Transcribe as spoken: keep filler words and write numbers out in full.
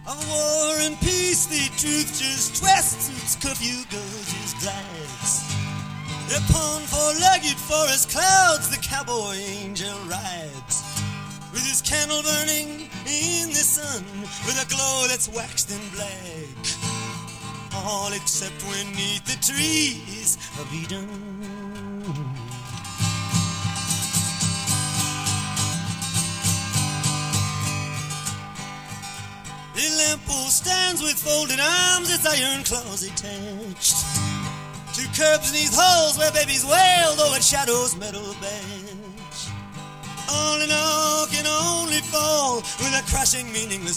Of war and peace, the truth just twists its curfew gorgeous glads. Upon four-legged forest clouds the cowboy angel rides, with his candle burning in the sun, with a glow that's waxed and black, all except when 'neath the trees of Eden. The lamppost stands with folded arms, its iron claws attached to curbs neath holes where babies wail, though it shadows metal bench. All in all can only fall with a crushing, meaningless